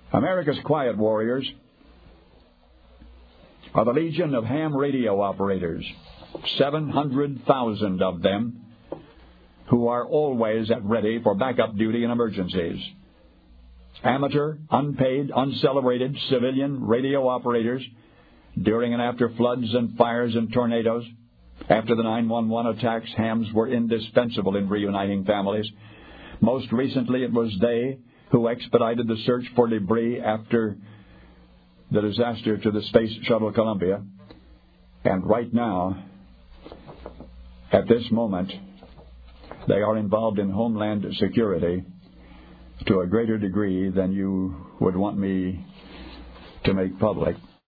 America's quiet warriors are the Legion of ham radio operators, 700,000 of them, who are always at ready for backup duty in emergencies. Amateur, unpaid, uncelebrated civilian radio operators during and after floods and fires and tornadoes. After the 911 attacks, hams were indispensable in reuniting families. Most recently, it was they who expedited the search for debris after the disaster to the Space Shuttle Columbia. And right now, at this moment, they are involved in homeland security to a greater degree than you would want me to make public.